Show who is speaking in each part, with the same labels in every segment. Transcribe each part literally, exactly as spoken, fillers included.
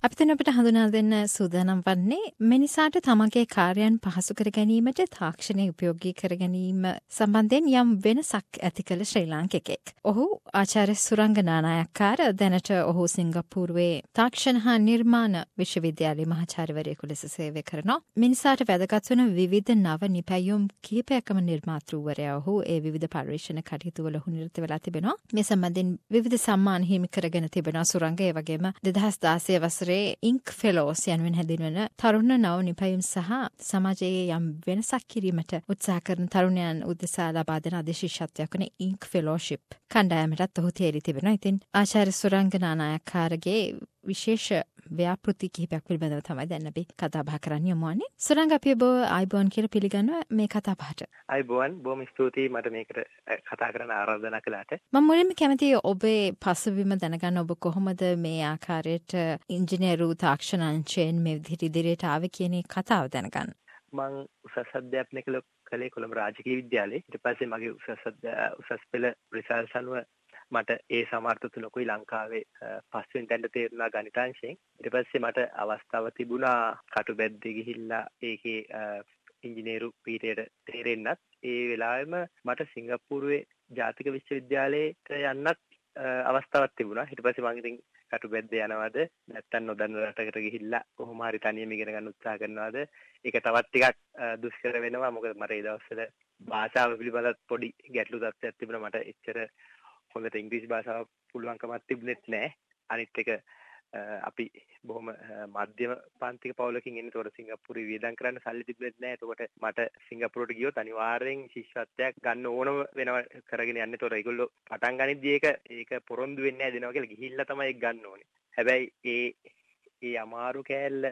Speaker 1: අපි දැන් අපිට හඳුනා දෙන්න සූදානම් වන්නේ මිනිසාට තමන්ගේ කාර්යයන් පහසු කර ගැනීමට තාක්ෂණය උපයෝගී කර ගැනීම සම්බන්ධයෙන් යම් වෙනසක් ඇති කළ ශ්‍රී ලාංකිකයෙක්. ඔහු ආචාර්ය සුරංග නානායක්කාර, දැනට ඔහු සිංගප්පූරුවේ තාක්ෂණ හා නිර්මාණ විශ්වවිද්‍යාලයේ මහාචාර්යවරයෙකු ලෙස සේවය කරනවා. මිනිසාට වැදගත් වන විවිධ නව නිපැයුම් කිහිපයකම නිර්මාතෘවරයා ඔහු ඒ විවිධ පර්යේෂණ කටයුතු වල ඔහු නිරත වෙලා තිබෙනවා. මේ සම්බන්ධයෙන් විවිධ සම්මාන හිමි කරගෙන තිබෙනවා සුරංග. ඒ වගේම දෙදහස් දාසය වසරේ ඉන්ක් ෆෙලෝස් යනුවෙන් හැඳින්වෙන තරුණ නව නිපැයුම් සහ සමාජයේ යම් වෙනසක් කිරීමට උත්සාහ කරන තරුණයන් උදෙසා ලබා දෙන අධිශිෂ්‍යත්වයක් වන ඉන්ක් ෆෙලෝෂිප් කණ්ඩායමටත් ඔහු තේරී තිබෙනවා. ඉතින් ආචාර්ය සුරංග නානායක්කාරගේ විශේෂ ව්‍යාපෘති කිහිපයක් පිළිබඳව තමයි දැන් අපි කතා බහ කරන්න යමු වන්නේ. සුරංග, අපි ඔබ ආයිබෝන් කියලා පිළිගන්නවා මේ කතා බහට.
Speaker 2: ආයිබෝන්, බොහොම ස්තුතියි මට මේකට කතා කරන්න ආරාධනා කළාට.
Speaker 1: මම මුලින්ම කැමතියි ඔබේ පසුබිම දැනගන්න. ඔබ කොහොමද මේ ආකාරයට ඉංජිනේරු තාක්ෂණ අංශයෙන් මේ විදිහට ඉදිරියට ආවේ කියන කතාව දැනගන්න.
Speaker 2: මම උසස් අධ්‍යාපනය කළේ කොළඹ රාජකීය විද්‍යාලයේ. ඊට පස්සේ මගේ උසස් උසස් පෙළ රිසල්ට්ස් අනුව මට ඒ සමර්ථතු නොකුයි ලංකාවේ පස්වෙනි තැනට තේරුණා ගණිතාංශයෙන්. ඊට පස්සේ මට අවස්ථාව තිබුණා කටුබැද්දේ ගිහිල්ලා ඒකේ ඉංජිනේරු පීඨයට තේරෙන්නත්. ඒ වෙලාවෙම මට සිංගප්පූරුවේ ජාතික විශ්වවිද්‍යාලයට යන්නත් අවස්ථාවක් තිබුණා. ඊට පස්සේ මම ඉතින් කටුබැද්දේ යනවාද නැත්නම් නොදන්න රටකට ගිහිල්ලා කොහොම හරි තනියම ඉගෙන ගන්න උත්සාහ කරනවාද, ඒක තවත් ටිකක් දුෂ්කර වෙනවා. මොකද මට ඒ දවස්වල භාෂාව පිළිබඳව පොඩි ගැටලු තත්ත්වයක් තිබුණා. මට එච්චර හොඳට ඉංග්‍රීසි භාෂාව පුළුවන්කමක් තිබුණෙත් නැහැ. අනිත් එක අපි බොහොම මධ්‍යම පාන්තික පවුලකින් එන්නේ. ඒතකොට සිංගප්පූරුවේ වියදම් කරන්න සල්ලි තිබුණෙත් නැහැ. එතකොට මට සිංගප්පූරුවට ගියොත් අනිවාර්යෙන් ශිෂ්‍යත්වයක් ගන්න ඕනම වෙනවා කරගෙන යන්නේ. ඒතකොට ඒගොල්ලෝ පටන් ගනිද්දී ඒක ඒක පොරොන්දු වෙන්නේ නැහැ දෙනවා කියලා ගිහිල්ලා තමයි ඒක ගන්න ඕනේ. හැබැයි ඒ ඒ අමාරු කෑල්ල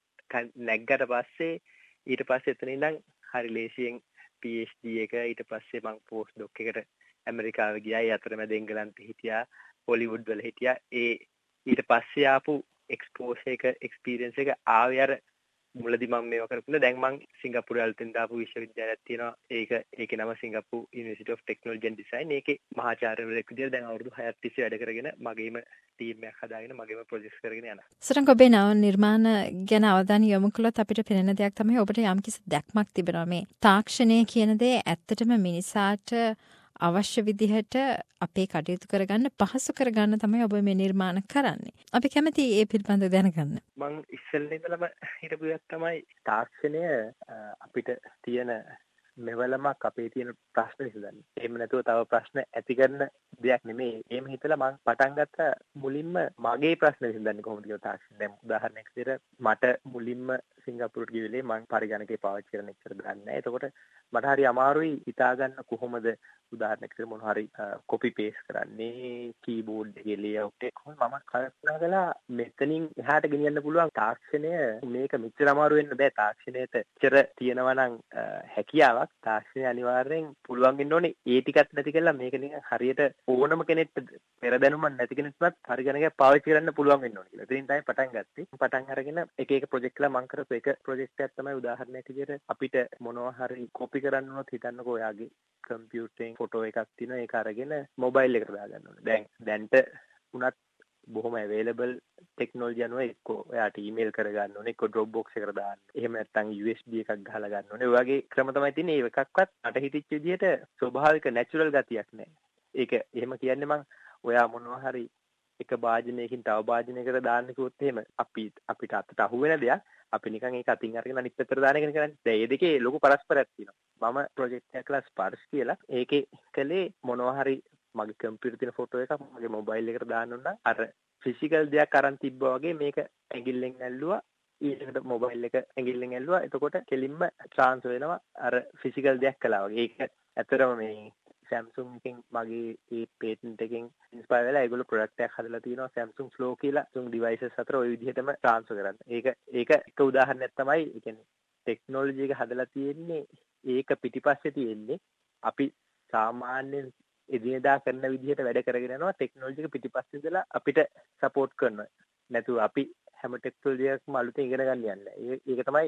Speaker 2: නැග්ගට පස්සේ ඊට පස්සේ එතන ඉඳන් හරි ලේසියෙන් පී එච් ඩී එක, ඊට පස්සේ මම පෝස්ට් ඩොක් එකට ඇමරිකාව ගියා. ඒ අතරමැද එංගලන්තේ හිටියා, හොලිවුඩ් වල හිටියා. ඒ ඊට පස්සේ ආපු එක්ස්පෝෂර් එක එක්ස්පීරියන්ස් එක ආවේ අර මුලදී මම මේවා කරපුණා. දැන් මම සිංගප්පූරුවේ අලුතෙන් දාපු විශ්වවිද්‍යාලයක් තියෙනවා. ඒක ඒකේ නම Singapore University of Technology and Design. ඒකේ මහාචාර්යවරයෙක් විදියට දැන් අවුරුදු හයක් තිස්සේ වැඩ කරගෙන මගේම ටීම් එකක් හදාගෙන මගේම ප්‍රොජෙක්ට්ස් කරගෙන යනවා.
Speaker 1: සුරංග, ඔබේ නව නිර්මාණ ගැන අවධානය යොමු කළොත් අපිට පෙනෙන දෙයක් තමයි ඔබට යම්කිසි දැක්මක් තිබෙනවා මේ තාක්ෂණය කියන දේ ඇත්තටම මිනිසාට අවශ්‍ය විදිහට අපේ කටයුතු කරගන්න පහසු කරගන්න තමයි ඔබ මේ නිර්මාණ කරන්නේ. අපි කැමති ඒ පිළිබඳව දැනගන්න.
Speaker 2: මම ඉස්සෙල්ලා ඉඳලම හිතපු එකක් තමයි තාක්ෂණය අපිට තියෙන මෙවලමක්, අපේ තියෙන ප්‍රශ්න විසඳන්න. එහෙම නැතුව තව ප්‍රශ්න ඇති කරන දෙයක් නෙමෙයි. එහෙම හිතලා මම පටන් ගත්ත මුලින්ම මගේ ප්‍රශ්න විසඳන්නේ කොහොමද කියලා තාක්ෂණ. දැන් උදාහරණයක් විදිහට මට මුලින්ම සිංගප්පූරුවට ගිය වෙලේ මම පරිගණකේ පාවිච්චි කරන එච්චර දන්නේ නැහැ. එතකොට මට හරි අමාරුයි හිතාගන්න කොහොමද උදාහරණයක් විදිහට මොන හරි කොපි පේස්ට් කරන්නේ, කීබෝඩ් එකේ ලේඅවුට් එක කොහොමද මම කල්පනා කළා මෙතනින් එහාට ගෙනියන්න පුළුවන් තාක්ෂණය. මේක මෙච්චර අමාරු වෙන්න බෑ. තාක්ෂණයට එච්චර තියෙනවා නම් හැකියාවක්. තාක්ෂණය අනිවාර්යෙන් පුළුවන් වෙන්න ඕනේ ඒ ටිකත් නැති කරලා මේක නිකන් හරියට ඕනම කෙනෙක්ට පෙරදැනුමක් නැති කෙනෙක්වත් පරිගණකයක් පාවිච්චි කරන්න පුළුවන් වෙන්න ඕනේ කියලා. එතනින් තමයි පටන් ගත්තේ. පටන් අරගෙන එක එක ප්‍රොජෙක්ට් කළා. මම කරපු එක ප්‍රොජෙක්ට් එකක් තමයි උදාහරණයක් විදිහට අපිට මොනවා හරි කොපි කරන්න උනොත් හිතන්නකෝ ඔයාගේ කම්පියුටරෙන් ෆොටෝ එකක් තියෙනවා. ඒක අරගෙන මොබයිල් එකට දාගන්න ඕනේ. දැන් දැන්ට උනත් බොහොම අවේලබල් ටෙක්නොලොජි අනුව එක්ක ඔයාට ඊමේල් කරගන්න ඕනේ, එක්ක ඩ්‍රොප් බොක්ස් එකට දාන්න. එහෙම නැත්නම් යූ එස් බී එකක් ගහලා ගන්න ඕනේ. ඔය වගේ ක්‍රම තමයි තියෙන්නේ. ඒ එකක්වත් අට හිතිච්ච විදිහට ස්වභාවික නැචරල් ගතියක් නැහැ. ඒක එහෙම කියන්නේ මං ඔයා මොනවා හරි එක භාජනයකින් තව භාජනයකට දාන්න කිව්වොත් එහෙම අපි අපිට අතට අහු වෙන දෙයක් අපි නිකන් ඒක අතින් අරගෙන අනිත් පැත්තට දාන එකනේ කරන්නේ. දැන් මේ දෙකේ ලොකු පරස්පරයක් තියෙනවා. මම ප්‍රොජෙක්ට් එකක් කළා ස්පර්ශ කියලා. ඒකේ කලේ මොනවා හරි මගේ කම්පියුටර් තියෙන ෆොටෝ එකක් මගේ මොබයිල් එකට දාන්න ඕන නම් අර ෆිසිකල් දෙයක් අරන් තිබ්බා වගේ මේක ඇඟිල්ලෙන් ඇල්ලුවා. ඊළඟට මොබයිල් එක ඇඟිල්ලෙන් ඇල්ලුවා. එතකොට කෙලින්ම ට්‍රාන්ස්ෆර් වෙනවා අර ෆිසිකල් දෙයක් කළා වගේ. ඒක ඇත්තටම මේ Samsung එකෙන් මගේ ඒ පේටන්ට් එකෙන් ඉන්ස්පයර් වෙලා ඒගොල්ලෝ ප්‍රොඩක්ට් එකක් හදලා තියෙනවා Samsung Flow කියලා. Samsung devices අතර ওই විදිහටම ට්‍රාන්ස්ෆර් කරන්න. ඒක ඒක එක උදාහරණයක් තමයි. ඒ කියන්නේ ටෙක්නොලොජි එක හදලා තියෙන්නේ ඒක පිටිපස්සේ තියෙන්නේ අපි සාමාන්‍යයෙන් එදිනෙදා කරන විදිහට වැඩ කරගෙන යනවා. ටෙක්නොලොජි එක පිටිපස්සේ ඉඳලා අපිට සපෝට් කරනවා. නැතුව අපි හැම ටෙක්නොලොජි එකක්ම අලුතෙන් ඉගෙන ගන්න යන්නේ. ඒක තමයි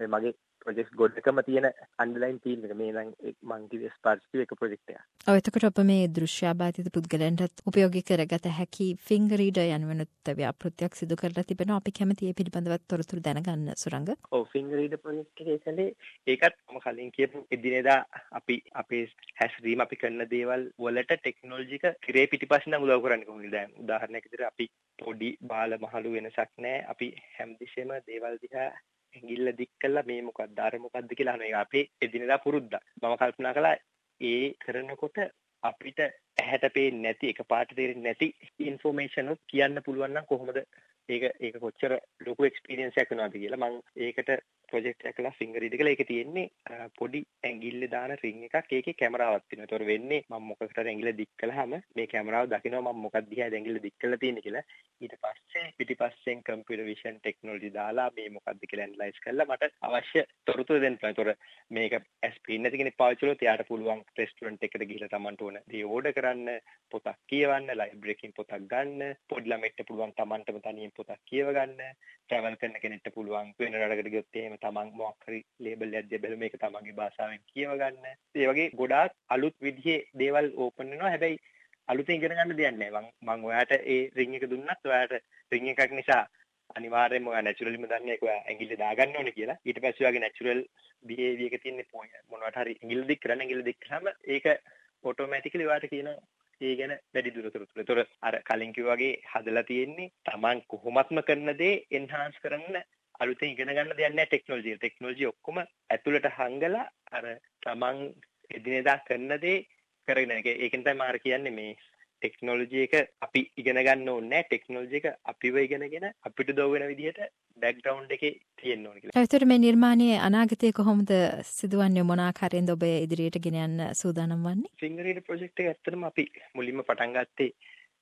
Speaker 2: මගේ ප්‍රොජෙක්ට් ගොඩකම තියෙන අන්ඩර්ලයින් තීම් එක මේ නම් මං කිව්වේ ස්පර්ශිත එක ප්‍රොජෙක්ට් එක.
Speaker 1: ඔව් එතකොට ඔබ මේ දෘශ්‍යාබාධිත පුද්ගලයන්ට උපයෝගී කරගත හැකි ෆින්ගර් රීඩර් යනුවෙනුත් ව්‍යාපෘතියක් සිදු කරලා තිබෙනවා. අපි කැමති ඒ පිළිබඳව තොරතුරු දැනගන්න සුරංග.
Speaker 2: ඔව් ෆින්ගර් රීඩර් ප්‍රොජෙක්ට් එකේ ඉතින් ඒකත් මම කලින් කියපු එදිනෙදා අපි අපේ හැසිරීම අපි කරන දේවල් වලට ටෙක්නොලොජි එක කිරේ පිටිපස්සෙන් නම් උදව් කරන්නේ කොහොමද? දැන් උදාහරණයක් විදිහට අපි පොඩි බාල මහලු වෙනසක් නැහැ. අපි හැමතිස්සෙම දේවල් දිහා ඇඟිල්ල දික් කළා මේ මොකක්ද අර මොකක්ද කියලා අහනවා. ඒක අපේ එදිනෙදා පුරුද්දක්. මම කල්පනා කළා ඒ කරනකොට අපිට ඇහැට පේන්නේ නැති එකපාරට තේරෙන්නේ නැති ඉන්ෆෝමේෂන් උත් කියන්න පුළුවන් නම් කොහොමද ඒක ඒක කොච්චර ලොකු එක්ස්පීරියන්ස් එකක් වෙනවද කියලා මම ඒකට ප්‍රොජෙක්ට් එකක් කළා ෆින්ගර් රීඩර් කියලා. ඒකේ තියෙන්නේ පොඩි ඇඟිල්ල දාන රින් එකක්. ඒකේ කැමරාවක් තියෙනවා. ඒතකොට වෙන්නේ මම මොකකට හරි ඇඟිල්ල දික් කළාම මේ කැමරාව දකිනවා මම මොකක්ද දිහාද ඇඟිල්ල දික් කරලා තියෙන්නේ කියලා. ඊට පස්සේ පිටිපස්සෙන් කම්පියුටර් විෂන් ටෙක්නොලොජි දාලා මේ මොකක්ද කියලා ඇනලයිස් කරලා මට අවශ්‍ය තොරතුරු දෙන්න පුළුවන්. ඒතකොට මේක ස්ක්‍රීන් නැති කෙනෙක් පාවිච්චි කළොත් එයාට පුළුවන් රෙස්ටුරන්ට් එකකට ගිහිල්ලා Tamanට ඕන දේ ඕඩර් කරන්න, පොතක් කියවන්න, ලයිබ්‍රරි එකකින් පොතක් ගන්න, පොඩි ළමෙක්ට පුළුවන් Tamanටම තනියෙන් පොතක් කියව ගන්න, ට්‍රැවල් කරන කෙනෙක්ට පුළුවන් වෙන රටකට ගියොත් එහෙම Taman මොකක් හරි ලේබල් එකක් දැබලා මේක තමන්ගේ භාෂාවෙන් කියව ගන්න. ඒ වගේ ගොඩාක් අලුත් විදිහේ දේවල් ඕපන් වෙනවා. හැබැයි අලුතෙන් ඉගෙන ගන්න දෙයක් නැහැ. මම මම ඔයාට ඒ රින් එක දුන්නත් ඔයාට රින් එකක් නිසා අනිවාර්යයෙන්ම ඔයා නැචරලිම දන්නේ ඒක ඔයා ඇඟිල්ල දාගන්න ඕනේ කියලා. ඊට පස්සේ ඔයාගේ නැචරල් බිහේවියර් එක තියෙන්නේ මොනවට හරි ඇඟිල්ල දික් කරන්න ඇඟිල්ල දික් කරාම ඒක ඔටෝමැටිකලි ඔයාට කියනවා ඒ ගැන වැඩි දුරතොර. ඒතොර අර කලින් කිව්වා වගේ හදලා තියෙන්නේ Taman කොහොමත්ම කරන දේ එන්හාන්ස් කරන්න අලුතෙන් ඉගෙන ගන්න දෙයක් නැහැ ටෙක්නොලොජි. ටෙක්නොලොජි ඔක්කොම ඇතුළට හංගලා අර Taman එදිනෙදා කරන දේ කරගෙන ඒක ඒකෙන් තමයි මාර කියන්නේ මේ ටෙක්නොලොජි එක අපි ඉගෙන ගන්න ඕනේ නැහැ. ටෙක්නොලොජි එක අපිව ඉගෙනගෙන අපිට දව වෙන විදිහට බෑග්ග්‍රවුන්ඩ් එකේ තියෙන්න ඕනේ කියලා.
Speaker 1: ඒතර මේ නිර්මාණයේ අනාගතයේ කොහොමද සිදුවන්නේ මොන ආකාරයෙන්ද ඔබ ඉදිරියට ගෙන යන්න සූදානම් වන්නේ?
Speaker 2: ෆින්ගර් රීඩර් ප්‍රොජෙක්ට් එක ඇත්තටම අපි මුලින්ම පටන් ගත්තේ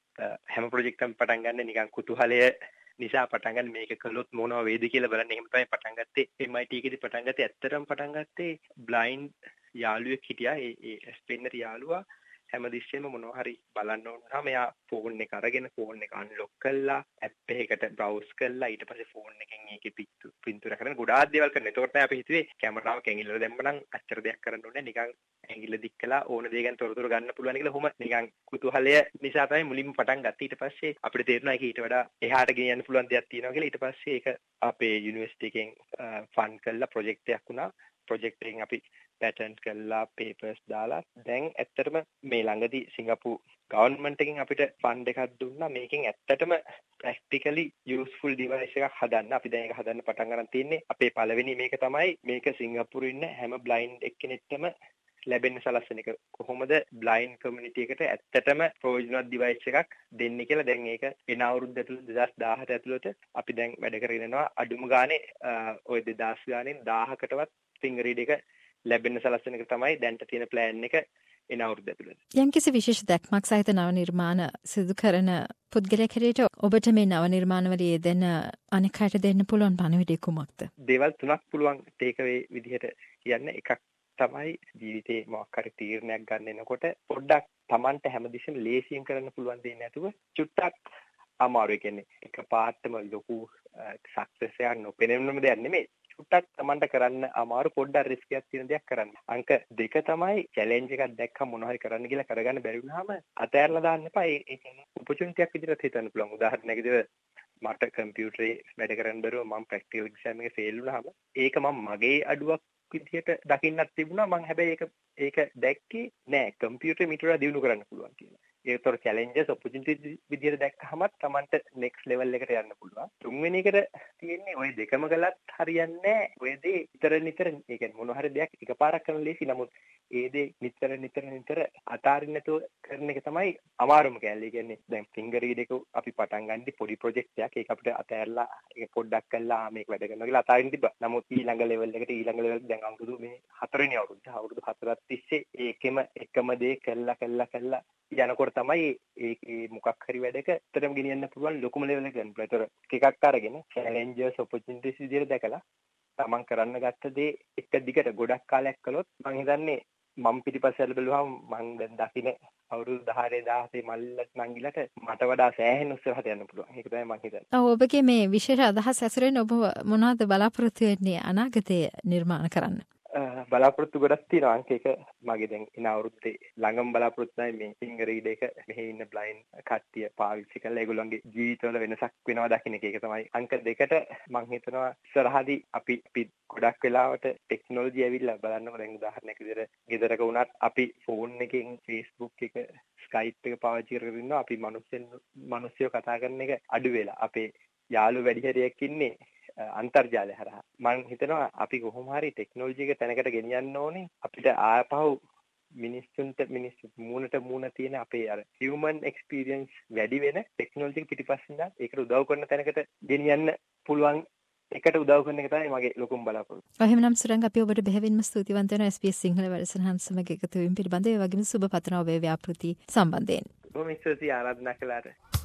Speaker 2: හැම ප්‍රොජෙක්ට් එකක්ම පටන් ගන්න නිකන් කුතුහලය නිසා පටන් ගන්න මේක කළොත් මොනවා වේද කියලා බලන්න. එහෙම තමයි පටන් ගත්තේ. එම් ආයි ටී එකේදී පටන් ගත්තේ ඇත්තටම පටන් ගත්තේ බ්ලයින්ඩ් යාළුවෙක් හිටියා. ඒ ඒ ස්පෙන්නර් යාළුවා හැමදෙස්සෙම මොනවා හරි බලන්න ඕන නම් එයා ෆෝන් එක අරගෙන ෆෝන් එක අන්ලොක් කළා ඇප් එකකට බ්‍රවුස් කළා ඊට පස්සේ ෆෝන් එකෙන් ඒකේ පිටු පින්තූර කරගෙන ගොඩාක් දේවල් කරනවා. ඒකට තමයි අපි හිතුවේ කැමරාවක් ඇඟිල්ලට දැම්මනම් අච්චර දෙයක් කරන්න ඕනේ නිකන් ඇඟිල්ල දික් කළා ඕන දේ ගැන තොරතුරු ගන්න පුළුවන් කියලා කොහොම නිකන් කුතුහලය නිසා තමයි මුලින්ම පටන් ගත්තේ. ඊට පස්සේ අපිට තේරුණා ඒක ඊට වඩා එහාට ගෙනියන්න පුළුවන් දෙයක් තියෙනවා කියලා. ඊට පස්සේ ඒක අපේ යුනිවර්සිටි එකෙන් ෆන්ඩ් කළා ප්‍රොජෙක්ට් එකක් වුණා. ප්‍රොජෙක්ට් එකෙන් අපි පැටර්න්ස් කළා පේපර්ස් දාලා දැන් ඇත්තටම මේ ළඟදී සිංගප්පූර් ගවර්න්මන්ට් එකෙන් අපිට ෆන්ඩ් එකක් දුන්නා. මේකෙන් ඇත්තටම ප්‍රැක්ටිකලි යූස්ෆුල් ඩිවයිස් එකක් හදන්න. අපි දැන් ඒක හදන්න පටන් ගන්න තියෙන්නේ. අපේ පළවෙනි මේක තමයි මේක සිංගප්පූරේ ඉන්න හැම බ්ලයින්ඩ් එක්කෙනෙක්ටම ලැබෙන්න සලස්සන එක. කොහොමද බ්ලයින්ඩ් කමියුනිටි එකට ඇත්තටම ප්‍රයෝජනවත් ඩිවයිස් එකක් දෙන්නේ කියලා දැන් ඒක එන අවුරුද්ද ඇතුළත දෙදාස් දාහට ඇතුළත අපි දැන් වැඩ කරගෙන යනවා. අඩුම ගානේ ඔය දෙදාස් ගානෙන් දාහකටවත් ෆින්ගර් රීඩර් එක ලැබෙන්න සලස්සන එක තමයි දැන්ට තියෙන ප්ලෑන් එක එන අවුරුද්ද ඇතුළත.
Speaker 1: යම්කිසි විශේෂ දැක්මක් සහිත නව නිර්මාණ සිදු කරන පුද්ගලයෙක් හැටියට ඔබට මේ නව නිර්මාණවල යෙදෙන අනෙක් අයට දෙන්න පුළුවන් පණිවිඩය කුමක්ද?
Speaker 2: දේවල් තුනක් පුළුවන් ටේක් අවේ විදිහට කියන්න. එකක් තමයි ජීවිතේ මොකක් හරි තීරණයක් ගන්න එනකොට පොඩ්ඩක් Tamanට හැමදෙස්සෙම ලේසියෙන් කරන්න පුළුවන් දෙයක් නැතුව චුට්ටක් අමාරු. ඒ කියන්නේ එක පාටම ලොකු සක්සස් එකක් නොපෙනෙන්නම දෙයක් නෙමෙයි. චුට්ටක් Tamanට කරන්න අමාරු පොඩ්ඩක් රිස්ක් එකක් තියෙන දෙයක් කරන්න. අංක දෙක තමයි චැලෙන්ජ් එකක් දැක්කම මොනවා හරි කරන්න කියලා කරගන්න බැරි වුණාම අතෑරලා දාන්න එපා. ඒ කියන්නේ ඔපචුනිටි එකක් විදිහට හිතන්න පුළුවන්. උදාහරණයක් විදිහට මට කම්පියුටරේ වැඩ කරන්න බැරුව මම ප්‍රැක්ටිකල් එක්සෑම් එකේ ෆේල් වුණාම ඒක මම මගේ අඩුවක් විදිහට දකින්නත් තිබුණා. මම හැබැයි ඒක ඒක දැක්කේ නෑ කම්පියුටරේ මීට වඩා දියුණු කරන්න පුළුවන් කියලා. ඒතර චැලෙන්ජස් ඔපචුනිටි විදිහට දැක්කහම Tamanට නෙක්ස්ට් ලෙවල් එකට යන්න පුළුවන්. තුන්වෙනි එකට තියෙන්නේ ওই දෙකම කළත් හරියන්නේ නෑ. ඔය දේ නිතර නිතර ඒ කියන්නේ මොන හරි දෙයක් එකපාරක් කරන ලේසි. නමුත් ඒ දේ නිතර නිතර නිතර අතාරින්න නැතුව කරන එක තමයි අමාරුම කැලේ. ඒ කියන්නේ දැන් ෆින්ගර් රීඩර් එක අපි පටන් ගන්නේ පොඩි ප්‍රොජෙක්ට් එකක්. ඒක අපිට අතෑරලා ඒක පොඩ්ඩක් කරලා මේක වැඩ කරනවා කියලා අතාරින්න තිබ්බා. නමුත් ඊළඟ ලෙවල් එකට ඊළඟ ලෙවල් දැන් අවුරුදු මේ හතරවෙනි අවුරුද්ද අවුරුදු හතරක් තිස්සේ ඒකෙම එකම දේ කළා කළා කළා යනකොට තමයි ඒකේ මොකක් හරි වැඩක ඇත්තටම ගෙනියන්න පුළුවන් ලොකුම ලෙවල් එක ගන්න. ඒතර එකක් අරගෙන චැලෙන්ජර්ස් ඔපචුනිටිස් විදිහට දැකලා තමන් කරන්න ගත්ත දේ එක දිගට ගොඩක් කාලයක් කළොත් මම හිතන්නේ මම පිටිපස්සෙ බැලුවහම මම දැන් දකින්නේ අවුරුදු දහඅටේ දහහතේ මල්ලට නංගිලට මට වඩා සෑහෙන උස්සරහට යන්න පුළුවන්. ඒක තමයි මම හිතන්නේ.
Speaker 1: ඔව් ඔබගේ මේ විශේෂ අදහස් ඇසුරෙන් ඔබ මොනවද බලාපොරොත්තු වෙන්නේ අනාගතයේ නිර්මාණ කරන්න?
Speaker 2: බලාපොරොත්තු ගොඩක් තියෙනවා. අංක එක මගේ දැන් ඉන අවුරුද්දේ ළඟම බලාපොරොත්තු තමයි මේ finger read එක මෙහි ඉන්න blind කට්ටිය පාවිච්චි කරලා ඒගොල්ලන්ගේ ජීවිතවල වෙනසක් වෙනවා දකින්න එක. ඒක තමයි අංක දෙකට මම හිතනවා ඉස්සරහදී අපි අපි ගොඩක් වෙලාවට ටෙක්නොලොජි ඇවිල්ලා බලන්නකො දැන් උදාහරණයක් විදිහට ගෙදරක වුණත් අපි ෆෝන් එකෙන් Facebook එක Skype එක පාවිච්චි කරගෙන ඉන්නවා. අපි මිනිස්සුන් මිනිස්සුયો කතා කරන එක අඩු වෙලා අපේ යාළු වැඩි හරියක් ඉන්නේ අන්තර්ජාලය හරහා. මම හිතනවා අපි කොහොම හරි ටෙක්නොලොජි එක තැනකට ගෙනියන්න ඕනේ. අපිට ආපහු මිනිස්සුන්ට මිනිස්සු මූණට මූණ තියෙන අපේ අර human experience වැඩි වෙන ටෙක්නොලොජි පිටිපස්සින් ඒකට උදව් කරන තැනකට ගෙනියන්න පුළුවන් එකට උදව් කරන එක තමයි මගේ ලොකුම බලාපොරොත්තුව.
Speaker 1: එහෙනම් සුරංග අපි ඔබට බෙහෙවින්ම ස්තුතිවන්ත වෙනවා එස් බී එස් සිංහල වැඩසටහන් සමග එකතු වීම පිළිබඳව ඒ වගේම සුබ පතනවා ඔබේ ව්‍යාපෘති සම්බන්ධයෙන්.
Speaker 2: බොහොම ස්තුතියි ආරාධනා කළාට.